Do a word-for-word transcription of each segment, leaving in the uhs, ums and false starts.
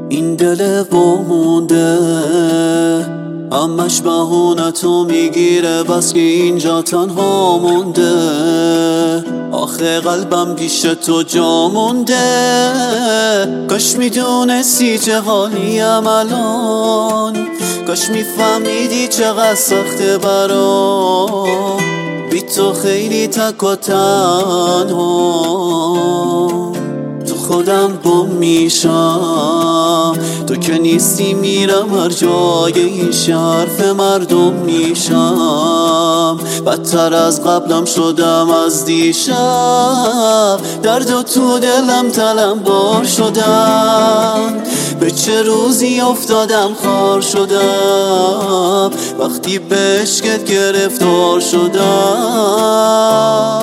این دل وامونده همش بهونه تو میگیره، بس که اینجا تنها مونده. آخه قلبم پیش تو جا مونده. کاش میدونستی چه حالیم الان، کاش میفهمیدی چقدر سخته برام بی تو خیلی تک و تنها. تو خودم گم میشم، تو که نیستی میرم هر جای این شرف مردم میشم. بدتر از قبلم شدم از دیشب، درد و تو دلم تلم بار شدم. به چه روزی افتادم خار شدم، وقتی به عشقت گرفتار شدم.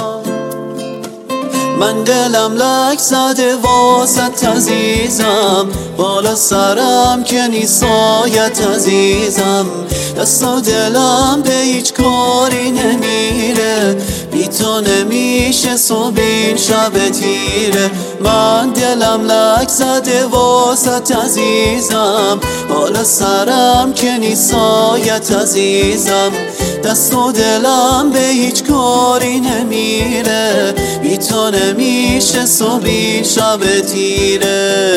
من دلم لک زده واسط عزیزم، بالا سرم که نیسایت عزیزم. دست و دلم به هیچ کاری نمیره، بی تو نمیشه صبح این شب تیره. من دلم لک زده واسط عزیزم، بالا سرم که نیسایت عزیزم. دست و دلم به هیچ کاری نمیره، بی تو نمیشه صبح این شب تیره.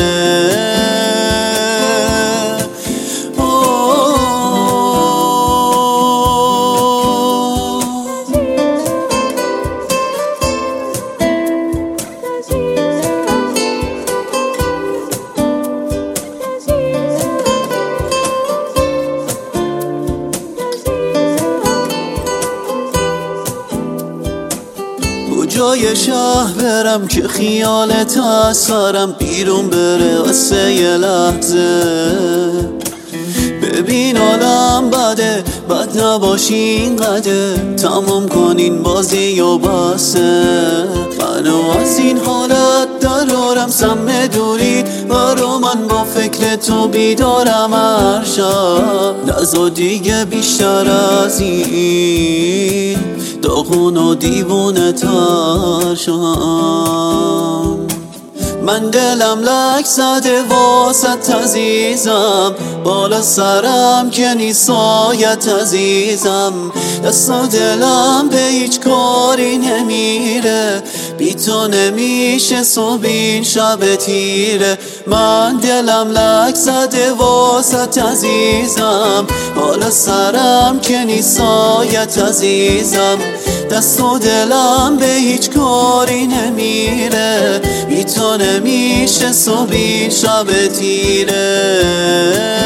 کجای شهر برم که خیالت از سرم بیرون بره واسه یه لحظه؟ ببین حالم بده، بد نباشی اینقدر، تمام کنین بازی و بسه. منو از این حالت درارم سم دوری، برا من با فکر تو بیدارم هر شب. نزا دیگه بیشتر از این داغون و دیوونه تر شم. من دلم لک زده واسط عزیزم، بالا سرم که نیسایت عزیزم. دست و دلم به هیچ کاری نمیره، بی تو نمیشه صبح این شب تیره. من دلم لک زده واسط عزیزم، بالا سرم که نیسایت عزیزم. دست و دلم به هیچ کاری نمیره، بی تو نمیشه صبح این شب تیره.